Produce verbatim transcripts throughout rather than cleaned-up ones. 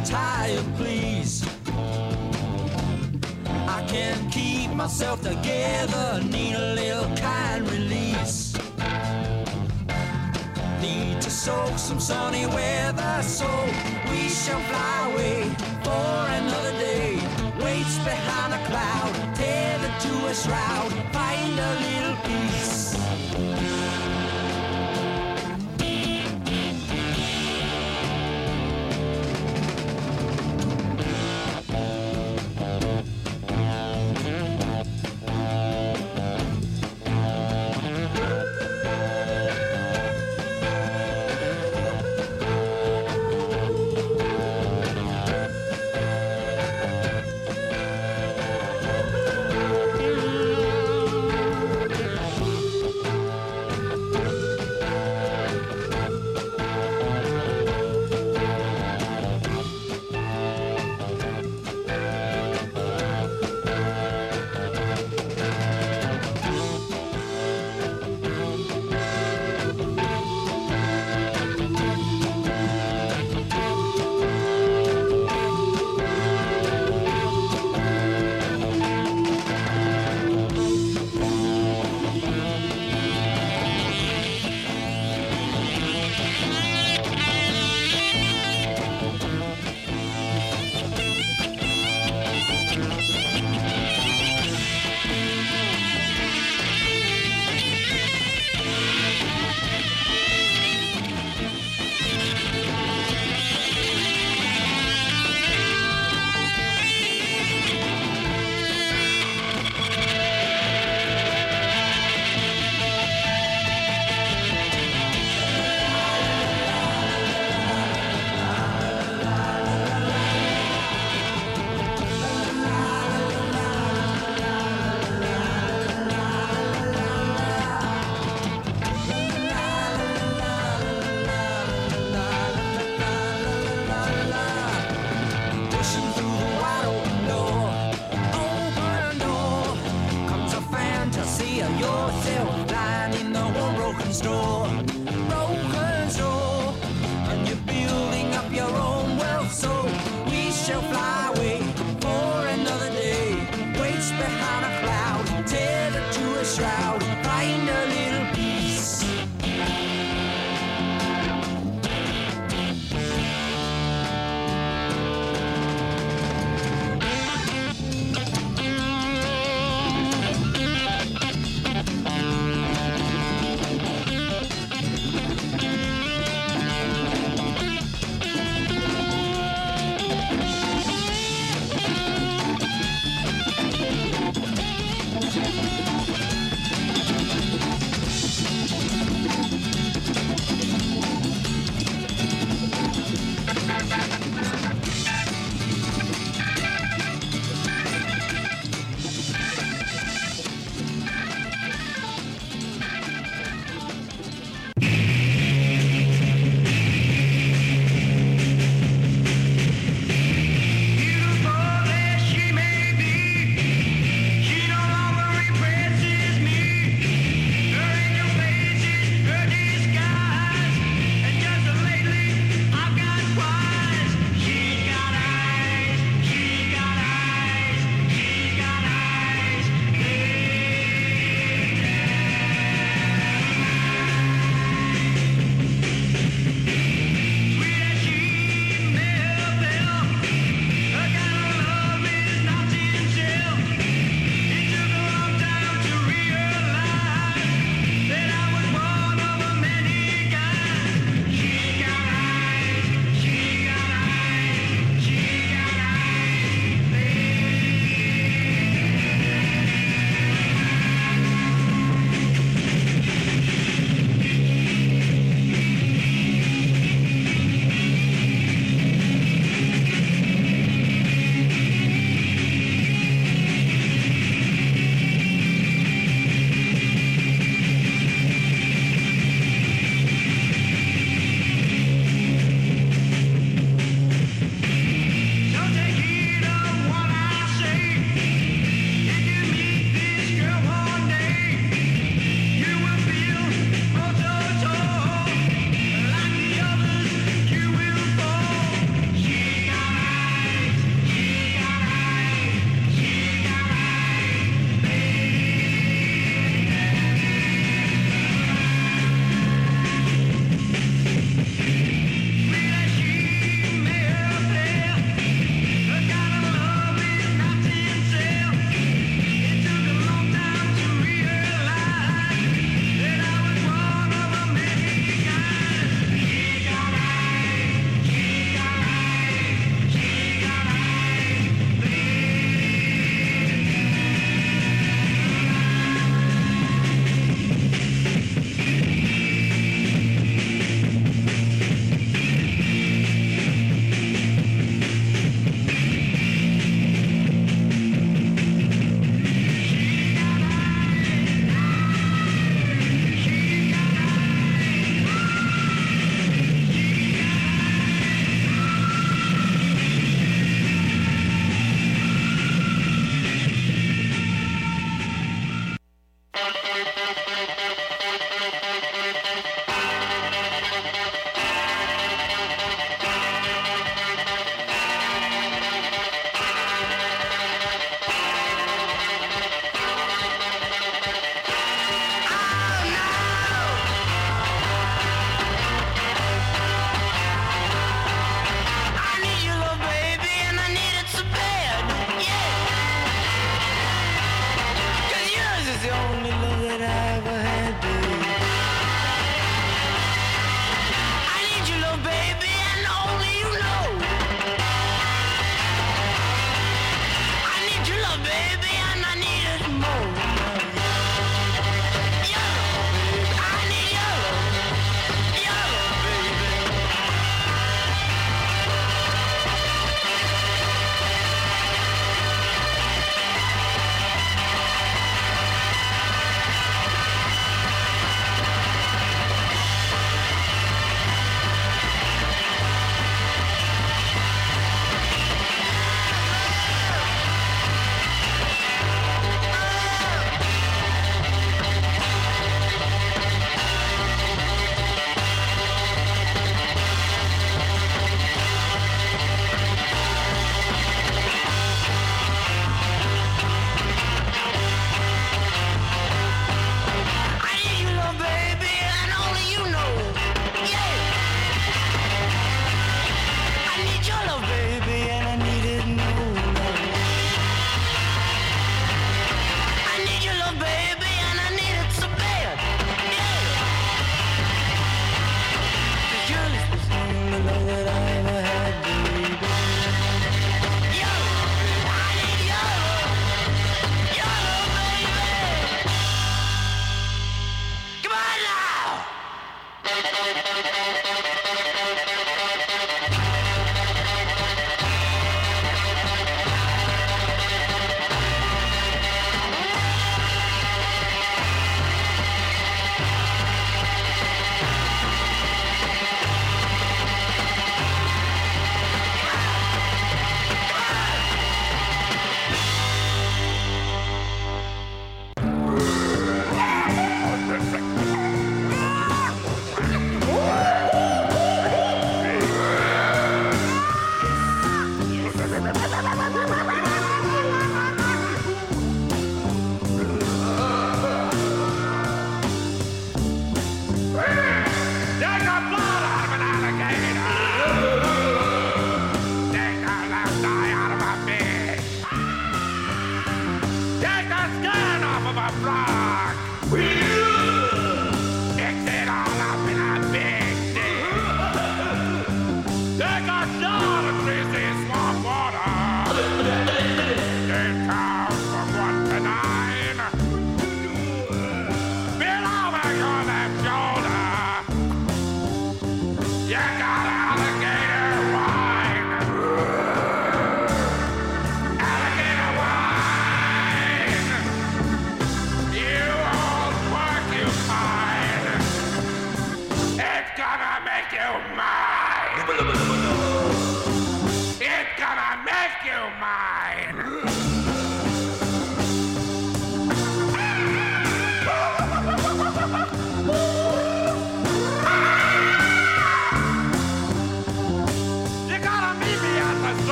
tired, please. I can't keep myself together, need a little kind release. Need to soak some sunny weather, so we shall fly away for another day. Waits behind a cloud, tethered to a shroud, find a little peace.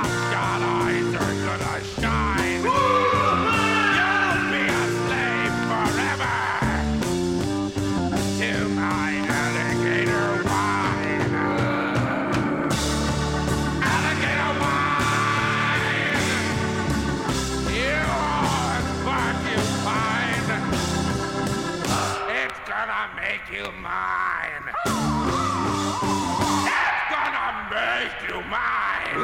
God eyes are gonna shine. You'll be a slave forever to my alligator wine. Alligator wine. You are what you find. It's gonna make you mine. It's gonna make you mine.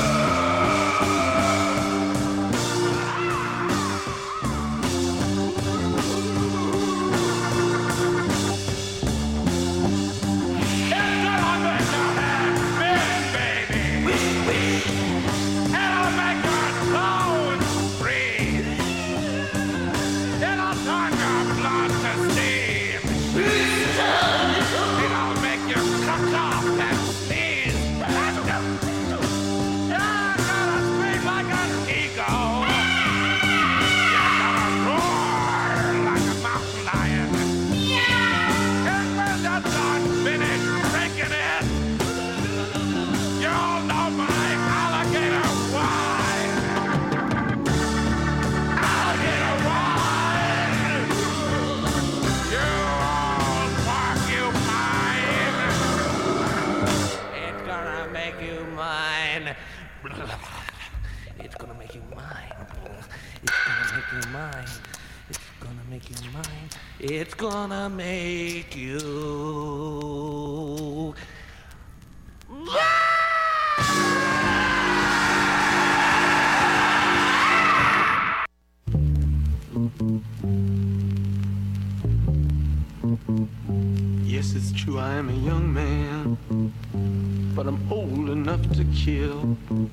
It's gonna make you mine. It's gonna make you mine. It's gonna make you mine. It's gonna make you. Yes, it's true, I am a young man, but I'm old enough to kill.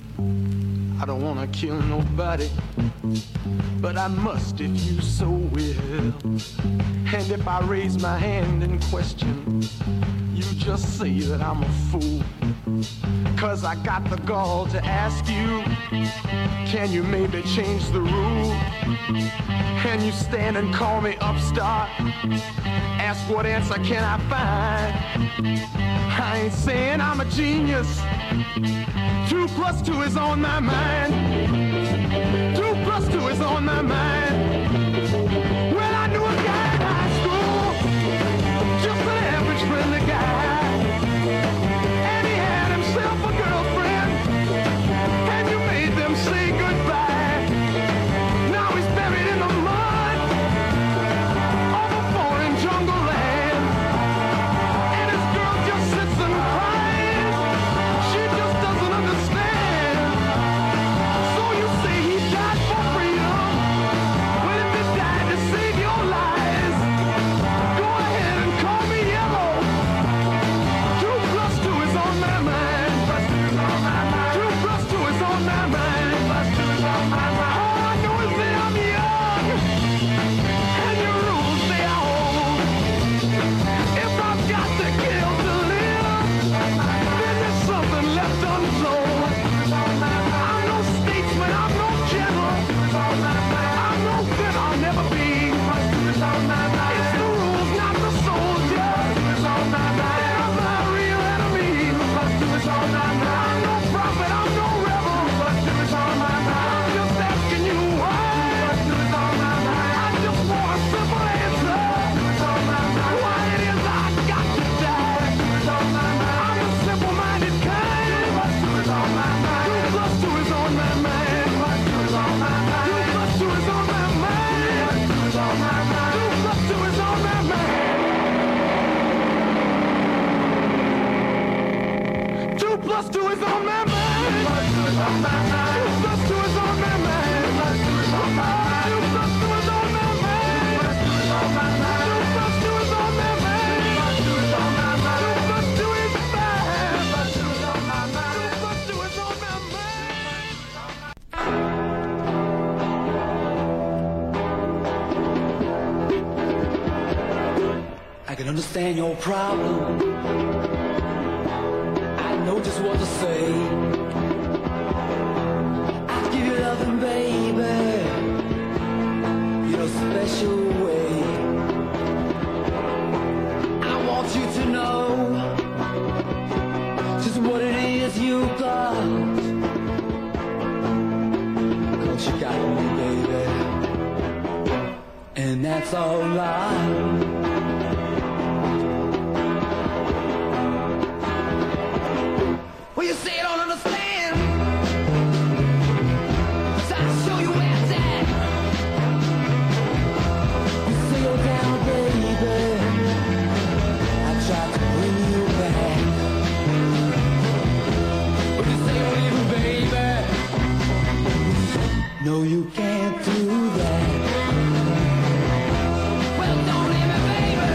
I don't wanna kill nobody, but I must if you so will. And if I raise my hand in question, you just say that I'm a fool. Cause I got the gall to ask you, can you maybe change the rule? Can you stand and call me upstart? Ask what answer can I find? I ain't saying I'm a genius. Two plus two is on my mind. Two plus two is on my mind. Well, I knew a guy in high school, just an average friendly guy. And he had himself a girlfriend, and you made them say goodbye. Now he's buried in the mud of a foreign jungle land, and his girl just sits and cries. She just doesn't understand. So you say he died for freedom. Well, if he died to save your lives, go ahead and call me yellow. Two plus two is on my mind. Two plus two is on my mind. All I know is that I'm young, and your rules they are old. If I've got to kill to live, then there's something left untold. I'm no statesman, I'm no general, I'm no fit, I'll never be. It's the rules, not the soldiers, that are my real enemy. I'm no prophet, I'm no rebel, I'm just asking you why. I just want a simple answer, why it is I got to die. I'm a simple-minded kind. Two plus two is on my mind. Two plus two is on my mind. Two plus two is on my mind. Two plus two is on my mind. Two plus two is on my mind. Two plus two is on my mind. Two plus two is on my mind. Two plus two is on my mind. Two plus two is bad. Two plus two is on my mind. I can understand your problem. I know just what to say. I give you loving, baby, your special way. I want you to know just what it is you got. it's all lies. Well, you say you don't understand, so I'll show you where it's at. You say you're down, baby, I tried to bring you back. But you say you're leaving, baby. No, you can't do that. Well, don't leave me, baby.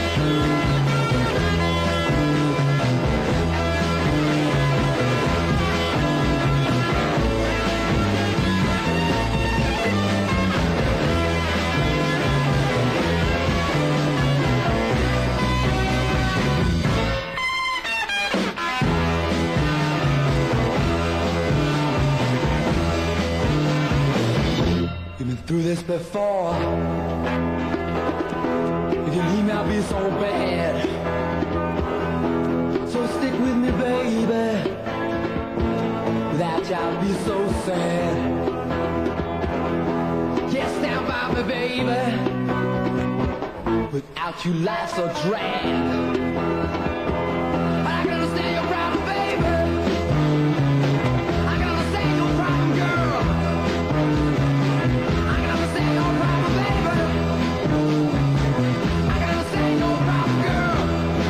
You've been through this before. If you leave me, I'll be so bad. So stick with me, baby. Without you, I'll be so sad. Yeah, stand by me, baby. Without you, life's a drag. But I can understand your problem, baby. I can understand your problem, girl. I can understand your problem, baby. I can understand your problem, girl.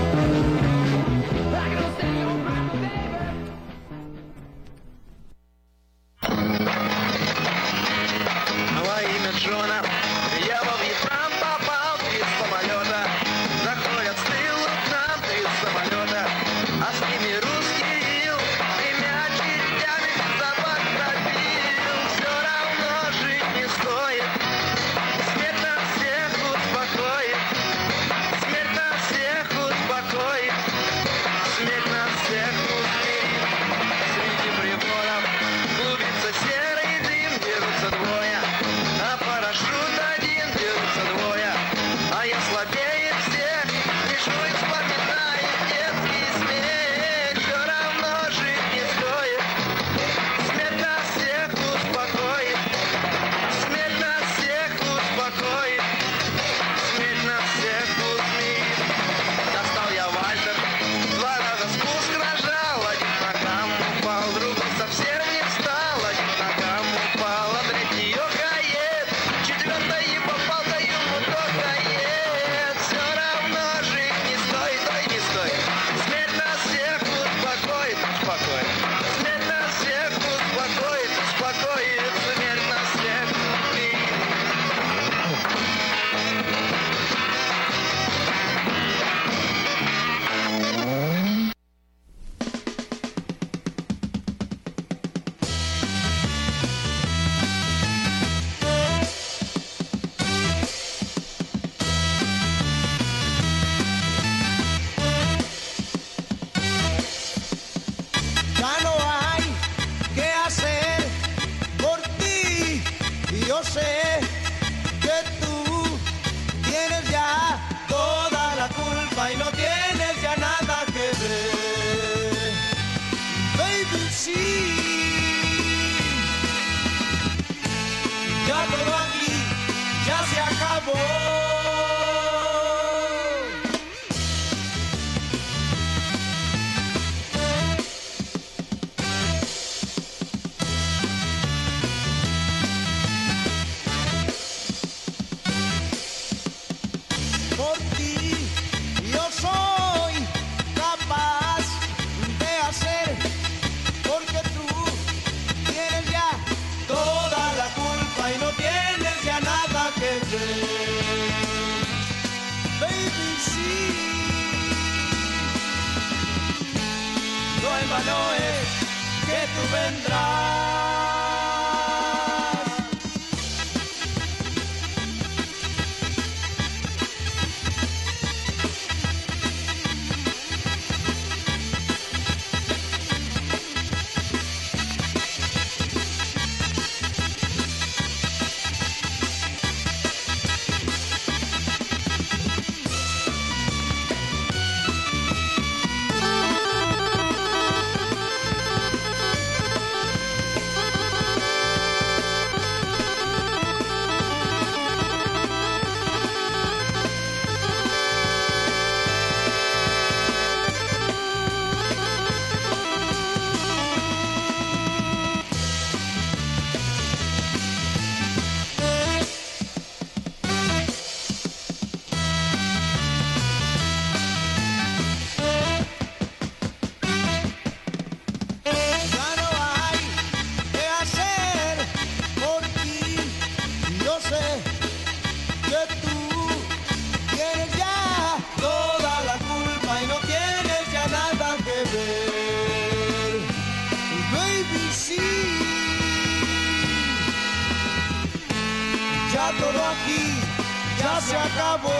I can understand your problem, baby. Во имя Джона я во Вьетнам попал из самолета. Заходят с тыла к нам из самолета, а с ними русский ил, тремя частями собак пробил. Все равно жить не стоит, смерть нас всех успокоит, смерть нас всех успокоит, смерть нас всех усмирит. Среди приборов клубится серый дым, дерутся двое, а парашют один, дерутся двое, а я слабее всех, лежу и вспоминаю детский смех. Все равно жить не стоит, смерть нас всех успокоит, смерть нас всех успокоит, смерть нас всех усмирит. Достал я Вальтер, два раза спуск нажал, один ногам упал, другой совсем не встал, один ногам упал, а третий ёкает, четвертый и попал, да ему токает. Все равно жить не стоит, ой, не стоит, смерть нас всех успокоит, успокоит, смерть нас всех успокоит, успокоит, смерть нас всех усмирит. Ya no hay que hacer por ti, y yo sé que tú tienes ya toda la culpa y no tienes ya nada que ver. Baby, sí, ya todo aquí ya se acabó. Por ti yo soy capaz de hacer, porque tú tienes ya toda la culpa y no tienes ya nada que ver. Baby, sí, no en vano es que tú vendrás. ya todo aquí ya se acabó.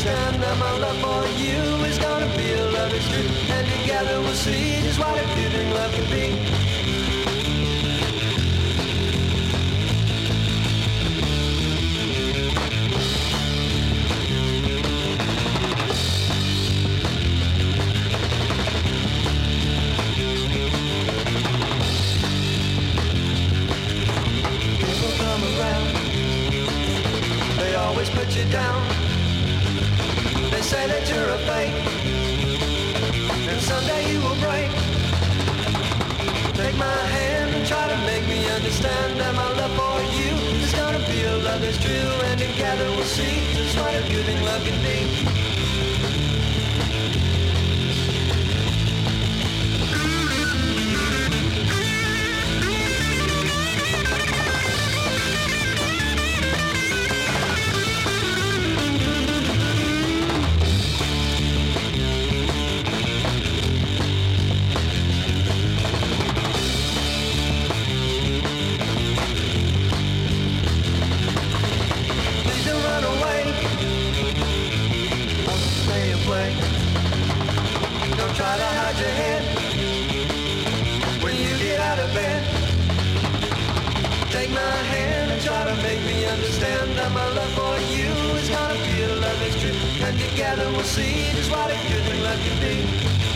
understand that my love for you is gonna be a love is true, and together we'll see just what a giving love can be. Always put you down. They say that you're a fake, and someday you will break. Take my hand and try to make me understand that my love for you is gonna be a love that's true, and together we'll see just what a giving love can be. Try to hide your head when you get out of bed. Take my hand and try to make me understand that my love for you is gonna be a love that's true, and together we'll see just what a good thing love can be.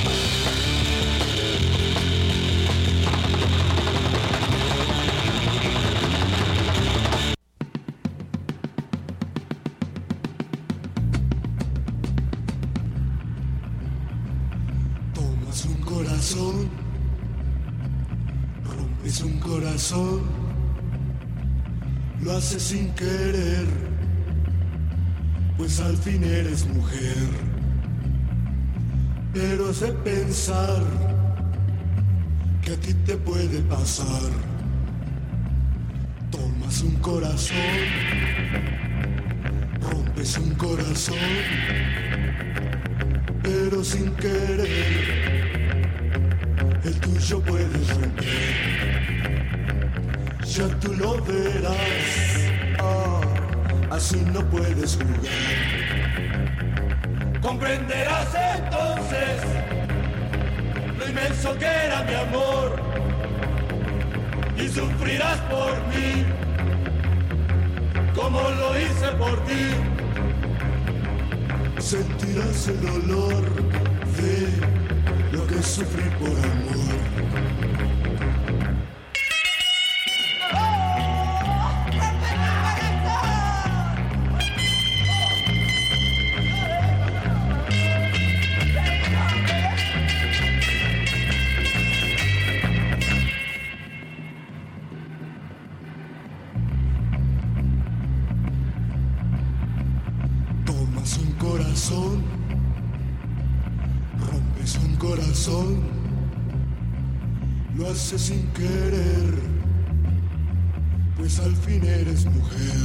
Rompes un corazón, lo haces sin querer, pues al fin eres mujer. Pero has de pensar que a ti te puede pasar. Tomas un corazón, rompes un corazón, pero sin querer el tuyo puedes romper. Ya tú lo verás, ah, así no puedes jugar. Comprenderás entonces lo inmenso que era mi amor, y sufrirás por mí como lo hice por ti. Sentirás el dolor de lo que es sufrir por amor. Tomas un corazón, rompes un corazón, lo haces sin querer, pues al fin eres mujer.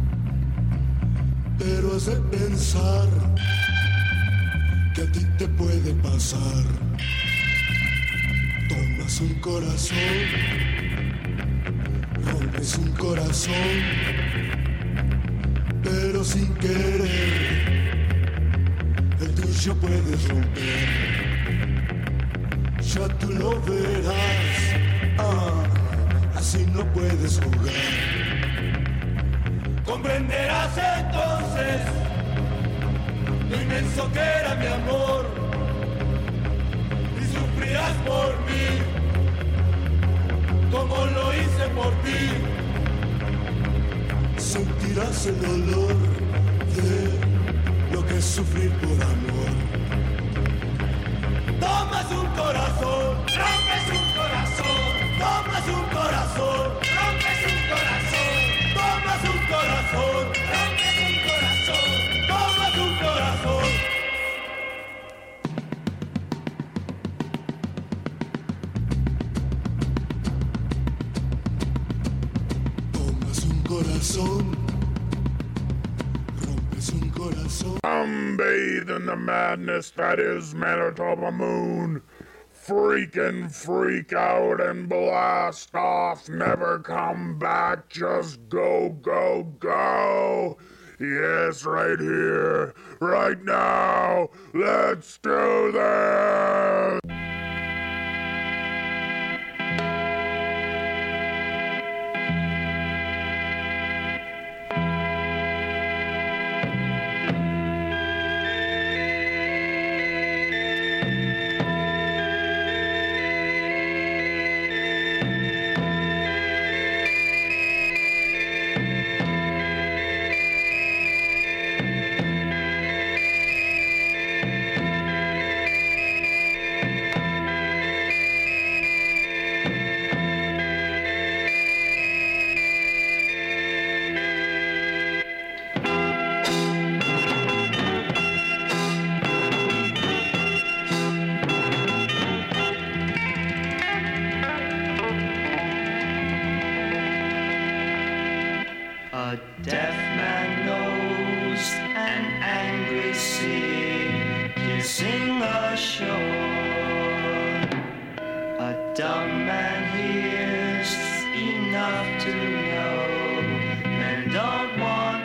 Pero has de pensar que a ti te puede pasar. Tomas un corazón, rompes un corazón, pero sin querer el tuyo puedes romper. Ya tú lo verás, ah, así no puedes jugar. Comprenderás entonces lo inmenso que era mi amor, y sufrirás por mí como lo hice por ti. Sentirás el dolor de lo que es sufrir por amor. Tomas un corazón, rompes un corazón, tomas un corazón, rompes un corazón, tomas un corazón, rompes un corazón, tomas un corazón. Tomas un corazón, rompes un corazón. I'm bathed in the madness that is Manitoba Moon. Freak and freak out and blast off. Never come back. Just go, go, go. Yes, right here, right now. Let's do this! A deaf man knows an angry sea kissing the shore. A dumb man hears enough to know men don't want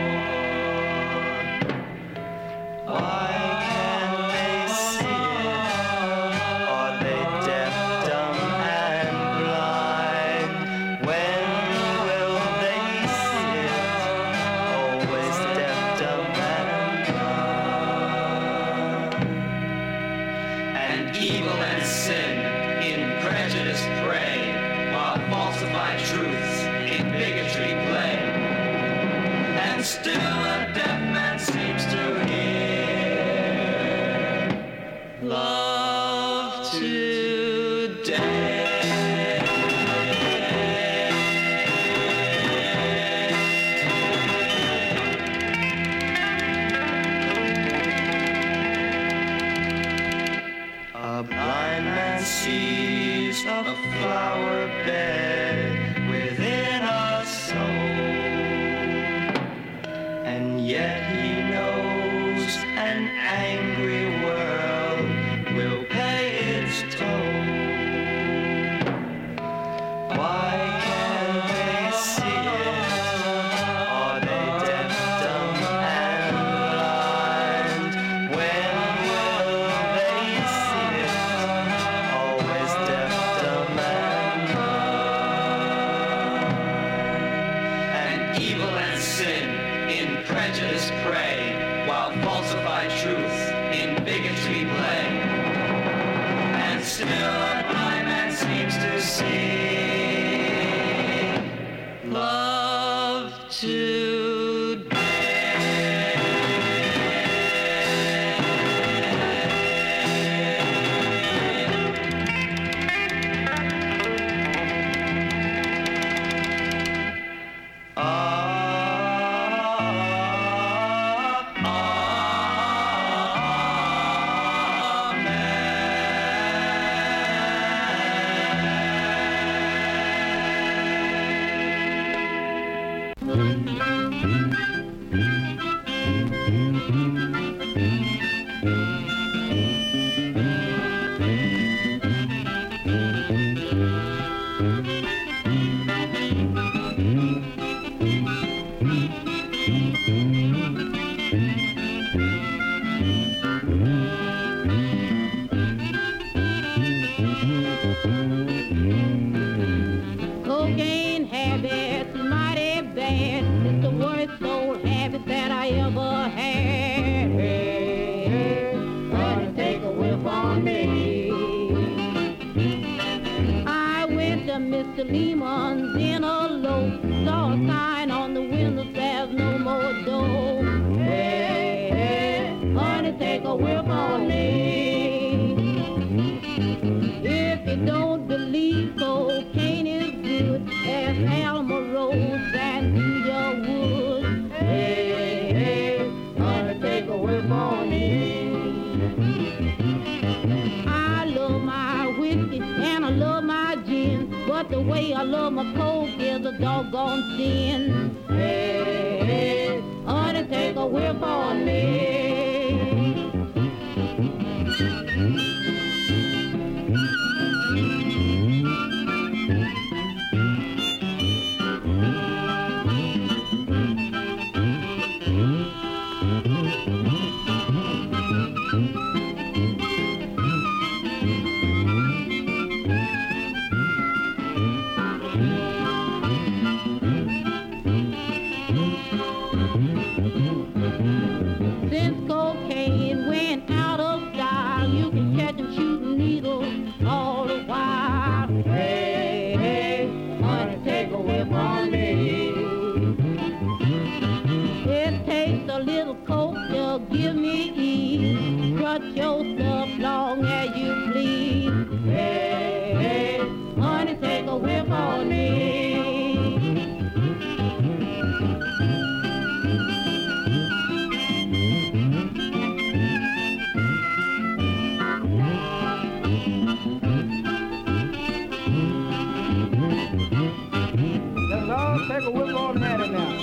war. Why can't they see it? Are they deaf, dumb, and blind? When will they see it? Always deaf, dumb, and blind. And evil and sin in prejudice prey, while falsified truths in bigotry play. And still a deaf man seems to hear love today. A blind man sees a flower bed within a soul, and yet he knows an angry world will pay its toll. Why can't they see it? Are they deaf, dumb, and blind? When will they see it? Always deaf, dumb, and blind. And evil and sin in prejudice prey, while falsified truths in bigotry play. And still a blind man seems to see love today. Cocaine habits, mighty bad. It's the worst old habit that I ever had. Gonna take a whiff on me. I went to Mister Lehman's in a low, saw a sign on the window, there's no more dough. Hey, hey, honey, take a whiff on me. If you don't believe cocaine is good, ask Alma Rose and Julia Wood. Hey, hey, honey, take a whiff on me. I love my whiskey and I love my gin, but the way I love my coke is a doggone sin. Hey, hey, honey, take a whiff on me. a coat to give me ease. Strut yourself long as you please. Hey, hey, honey, take a whip on me. Let's all take a whip on Matty now.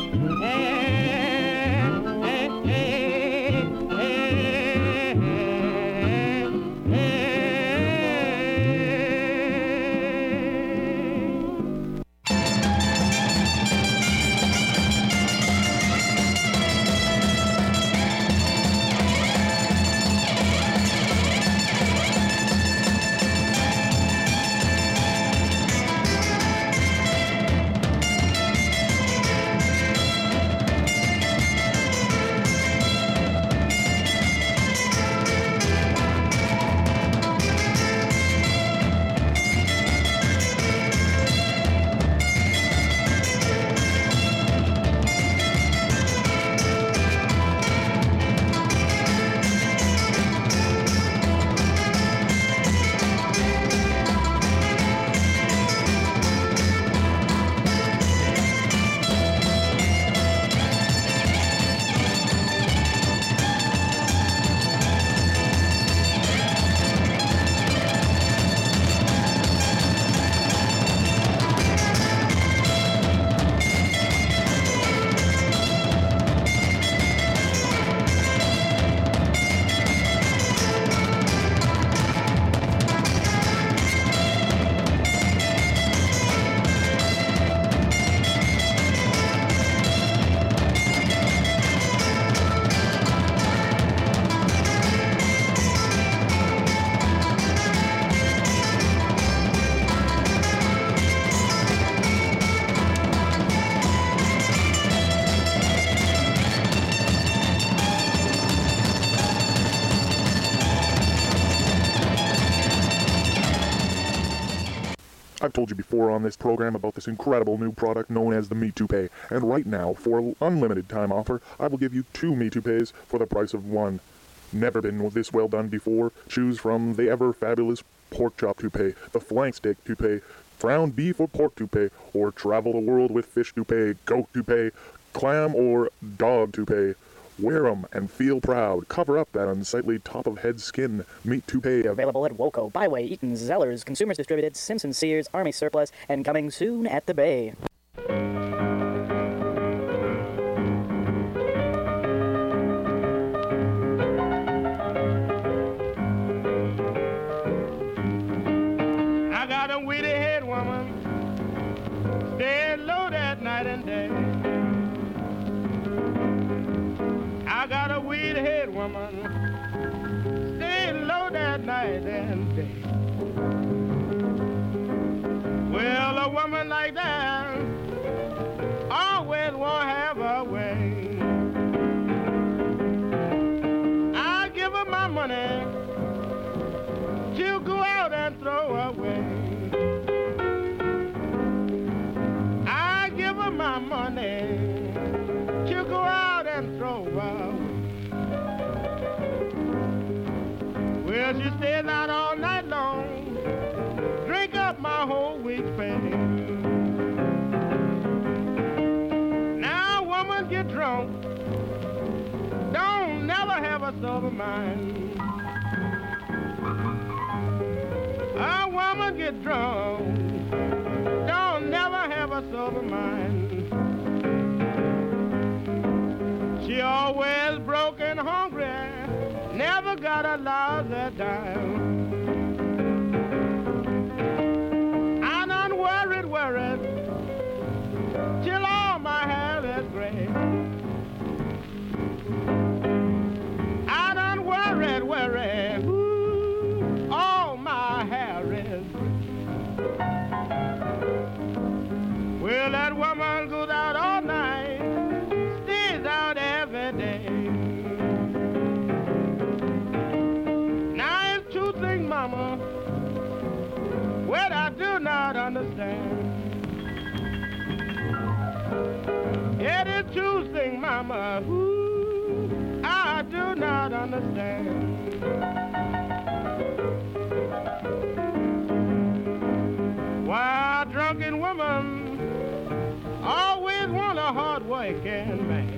I've told you before on this program about this incredible new product known as the Me Toupee, and right now, for an unlimited time offer, I will give you two Me Toupees for the price of one. Never been this well done before. Choose from the ever fabulous pork chop toupee, the flank steak toupee, ground beef or pork toupee, or travel the world with fish toupee, goat toupee, clam or dog toupee. Wear 'em and feel proud. Cover up that unsightly top-of-head skin. Meat toupee. Available at Woco, Byway, Eaton, Zellers, Consumers Distributed, Simpson Sears, Army Surplus, and coming soon at the Bay. I got a weedy head woman, staying low that night and day. I got a weedy head woman, staying low that night and day. Well, a woman like that always won't have her way. I give her my money, she'll go out and throw away. I give her my money, she'll go out and throw away. Well, she stays out all night long, drink up my whole week's pay. Now, woman get drunk, don't never have a sober mind. A woman get drunk, don't never have a sober mind. She always broke and hungry, never got a lousy dime. I done worried, worried, till all my hair is gray. I done worried, worried, ooh, all my hair is gray. Well, that woman goes out all night, stays out every day. Now it's two things, mama, what I do not understand. It is two things, mama, ooh, I do not understand. Why a drunken woman always want a hard working man.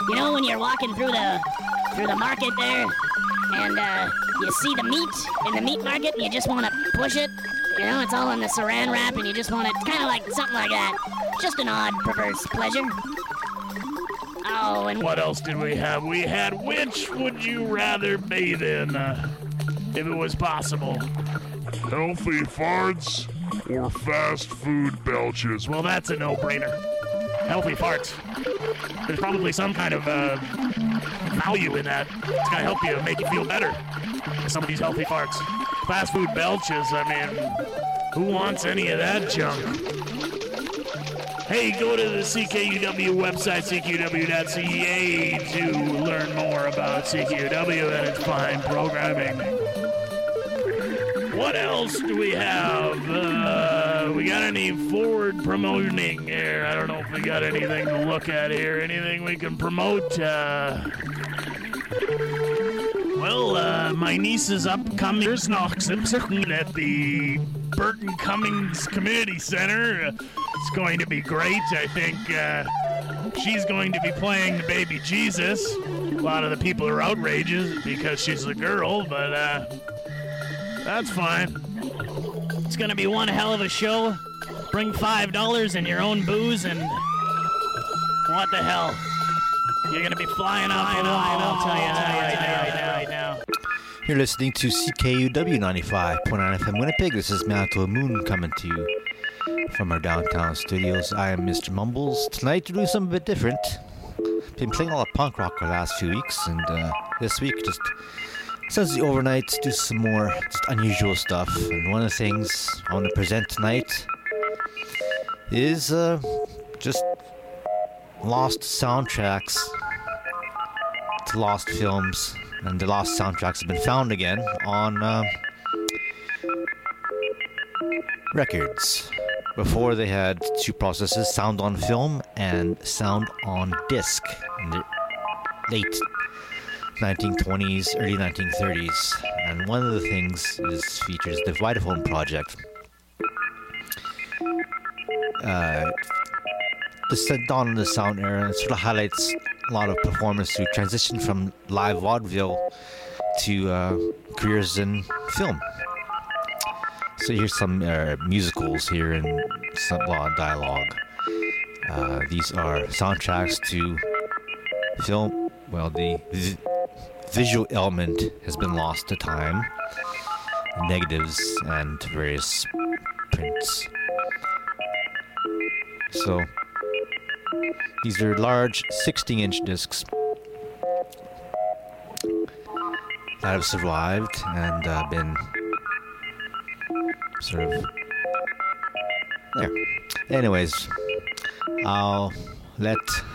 You know when you're walking through the through the market there, and uh, you see the meat in the meat market, and you just want to push it? You know, it's all in the saran wrap, and you just want to, kind of like something like that. Just an odd, perverse pleasure. Oh, and what else did we have? We had which would you rather bathe in, uh, if it was possible? Healthy farts or fast food belches? Well, that's a no-brainer. Healthy farts. There's probably some kind of uh, value in that. It's gonna help you, make you feel better. Some of these healthy farts. Fast food belches, I mean, who wants any of that junk? Hey, go to the C K U W website, C K U W dot C A, to learn more about C K U W and its fine programming. What else do we have? Uh, we got any forward promoting here? I don't know if we got anything to look at here. Anything we can promote? Uh, well, uh, my niece's upcoming Snocks at the Burton Cummings Community Center. Uh, it's going to be great. I think uh, she's going to be playing the baby Jesus. A lot of the people are outrageous because she's a girl, but uh, that's fine. It's going to be one hell of a show. Bring five dollars and your own booze, and what the hell? You're going to be flying off the wall, I'll tell you that right now, right now, right now. You're listening to C K U W ninety-five point nine F M Winnipeg. This is Mantle Moon coming to you from our downtown studios. I am Mister Mumbles. Tonight we're doing something a bit different. Been playing a lot of punk rock the last few weeks, and uh, this week just since the overnight, do some more just unusual stuff. And one of the things I want to present tonight is uh, just lost soundtracks to lost films. And the lost soundtracks have been found again on uh, records. Before they had two processes, sound on film and sound on disc in the late nineteen twenties, early nineteen thirties. And one of the things is features the Vitaphone Project. Uh, the dawn of the sound era, and sort of highlights a lot of performers who transition from live vaudeville to uh, careers in film. So here's some uh, musicals here and some uh, dialogue. Uh, these are soundtracks to film. Well, the v- visual element has been lost to time, negatives and various prints. So these are large sixteen-inch discs that have survived and uh, been sort of there. Anyways, I'll let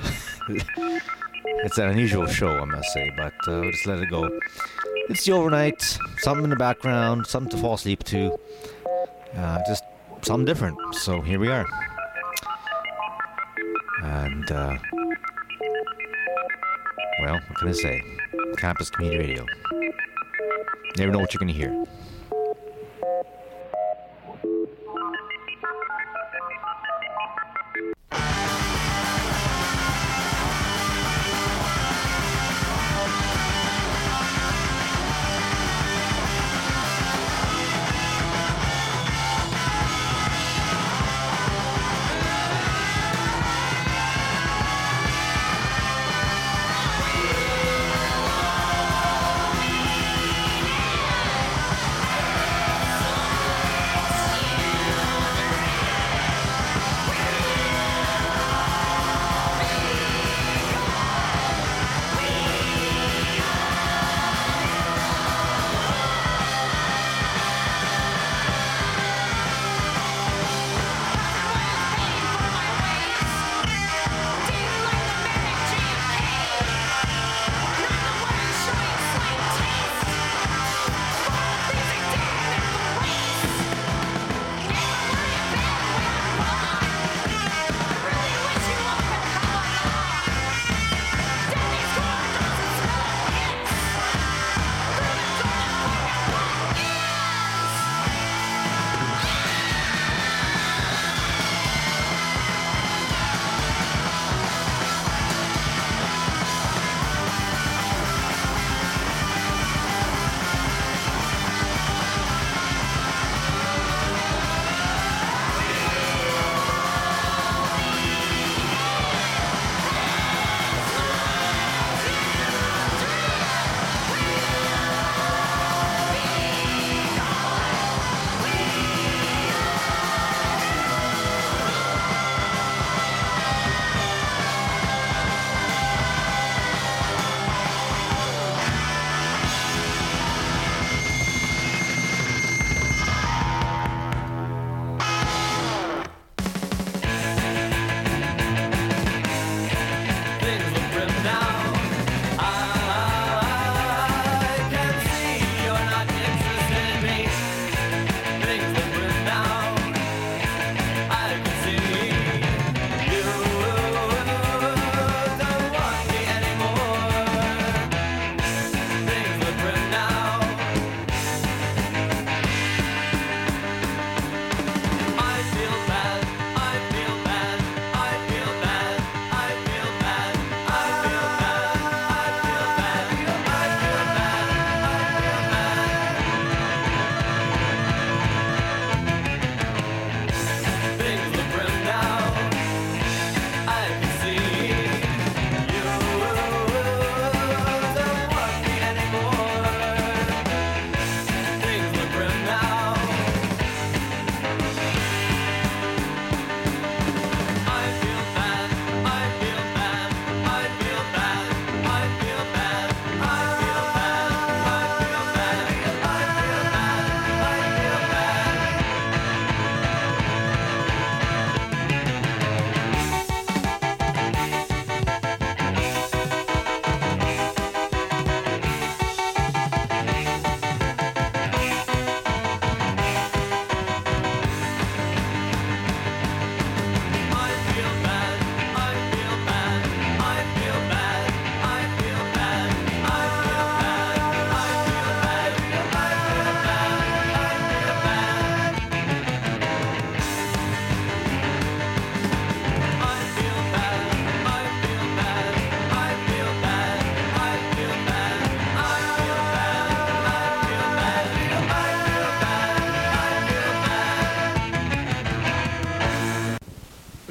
it's an unusual show, I must say, but uh, we'll just let it go. It's the overnight, something in the background, something to fall asleep to, uh, just something different. So here we are. And, uh, well, what can I say? Campus Community Radio. Never know what you're going to hear.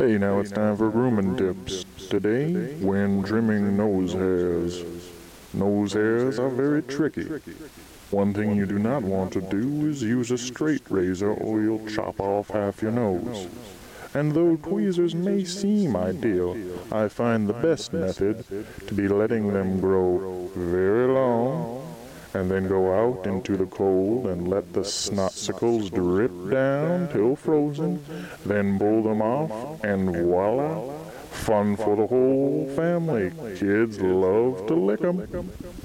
Hey, now it's time for grooming tips. Today, when trimming nose hairs. Nose hairs are very tricky. One thing you do not want to do is use a straight razor or you'll chop off half your nose. And though tweezers may seem ideal, I find the best method to be letting them grow very long and then go out into the cold and let the snotsicles drip down till frozen, then pull them off, and voila, fun for the whole family. Kids love to lick 'em.